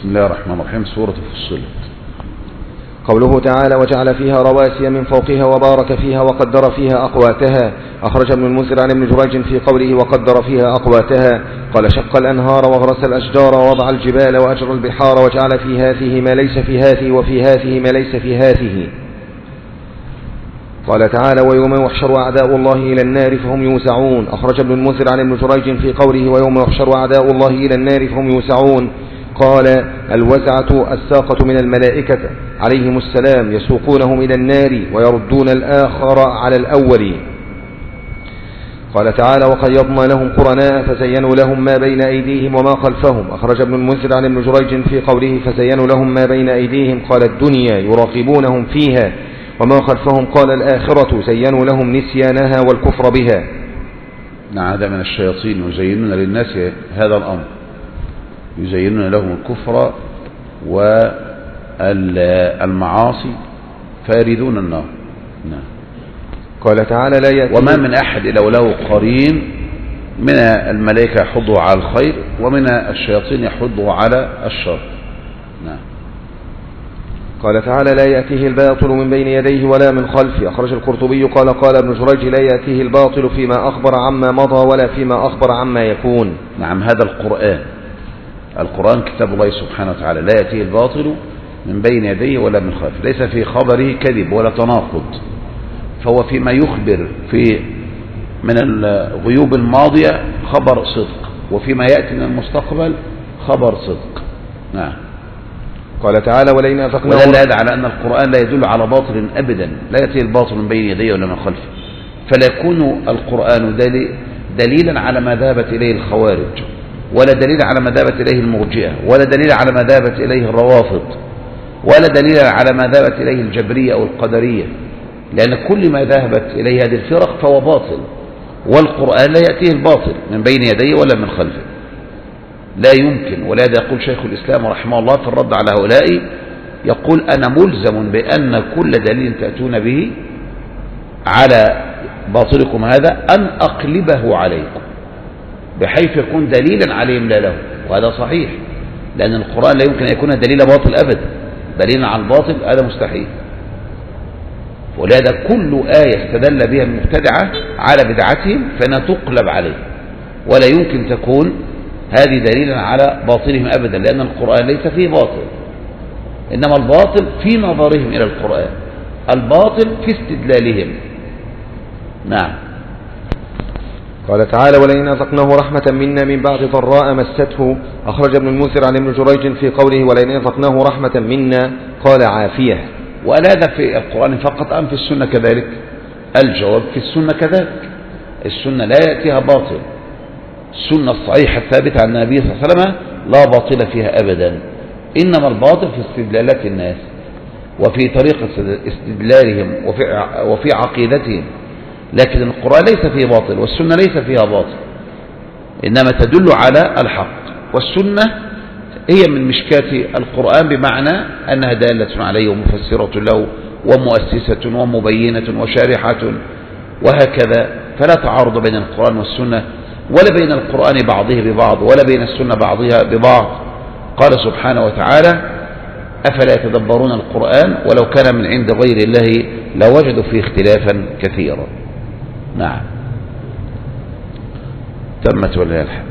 بسم الله الرحمن الرحيم. سورة فصلت. قوله تعالى: وجعل فيها رواسي من فوقها وبارك فيها وقدر فيها أقواتها. أخرج ابن المنذر عن ابن جريج في قوله وقدر فيها أقواتها قال: شق الأنهار وغرس الأشجار ووضع الجبال وأجرى البحار وجعل في هذه ما ليس في هذه وفي هذه ما ليس في هذه. قال تعالى: ويوم يحشر أعداء الله إلى النار فهم يوزعون. أخرج ابن المنذر عن ابن جريج في قوله ويوم يحشر أعداء الله إلى النار فهم يوزعون قال: الوزعة الساقة من الملائكة عليهم السلام يسوقونهم إلى النار ويردون الآخر على الأول. قال تعالى: وقيضنا لهم قرناء فزينوا لهم ما بين أيديهم وما خلفهم. أخرج ابن المنذر عن ابن جريج في قوله فزينوا لهم ما بين أيديهم قال: الدنيا يراقبونهم فيها، وما خلفهم قال: الآخرة زينوا لهم نسيانها والكفر بها. نعم، هذا من الشياطين يزينون للناس هذا الأمر، يزينون لهم الكفر والمعاصي فيردون النار. نعم. قال تعالى: لا يأتي وما من أحد لو له قرين من الملائكة يحضوا على الخير ومن الشياطين يحضوا على الشر. نعم. قال تعالى: لا يأتيه الباطل من بين يديه ولا من خلفه. أخرج القرطبي قال ابن جريج: لا يأتيه الباطل فيما أخبر عما مضى ولا فيما أخبر عما يكون. نعم، هذا القرآن كتاب الله سبحانه وتعالى، لا يأتيه الباطل من بين يديه ولا من خلفه، ليس في خبره كذب ولا تناقض، فهو فيما يخبر من الغيوب الماضية خبر صدق، وفيما يأتي من المستقبل خبر صدق. نعم. قال تعالى: ولئن أذقناه، ولا يدل على أن القرآن لا يدل على باطل أبدا، لا يأتي الباطل من بين يديه ولا من خلفه، فلا يكون القرآن دليلا على ما ذهبت إليه الخوارج، ولا دليل على ما ذهبت إليه المرجئة، ولا دليل على ما ذهبت إليه الروافض، ولا دليل على ما ذهبت إليه الجبرية أو القدرية، لأن كل ما ذهبت إليه هذه الفرق فهو باطل، والقرآن لا يأتيه الباطل من بين يديه ولا من خلفه، لا يمكن. ولهذا يقول شيخ الإسلام رحمه الله في الرد على هؤلاء، يقول: أنا ملزم بأن كل دليل تأتون به على باطلكم هذا أن أقلبه عليكم، بحيث يكون دليلا عليهم لا له. وهذا صحيح، لأن القرآن لا يمكن أن يكون دليل باطل أبدا، دليلا على الباطل هذا مستحيل. ولهذا كل آية استدل بها المبتدعة على بدعتهم فإنها تقلب عليه، ولا يمكن تكون هذه دليلا على باطلهم أبدا، لأن القرآن ليس فيه باطل، إنما الباطل في نظرهم إلى القرآن، الباطل في استدلالهم. نعم. قال تعالى: ولئن أذقناه رحمة منا من بعد ضراء مسته. أخرج ابن المنذر عن ابن جريج في قوله ولئن أذقناه رحمة منا قال عافية. وقال هذا في القرآن فقط أم في السنة كذلك؟ الجواب: في السنة كذلك. السنة لا يأتيها باطل، السنة الصحيحة الثابتة عن النبي صلى الله عليه وسلم لا باطل فيها أبدا، إنما الباطل في استدلالات الناس وفي طريقة استدلالهم وفي عقيدتهم، لكن القرآن ليس فيه باطل والسنة ليس فيها باطل، إنما تدل على الحق. والسنة هي من مشكاة القرآن، بمعنى أنها دالة عليه ومفسرة له ومؤسسة ومبينة وشارحة وهكذا، فلا تعارض بين القرآن والسنة، ولا بين القرآن بعضه ببعض، ولا بين السنة بعضها ببعض. قال سبحانه وتعالى: أفلا يتدبرون القرآن ولو كان من عند غير الله لوجدوا فيه اختلافا كثيرا. نعم. تمت ولله الحمد.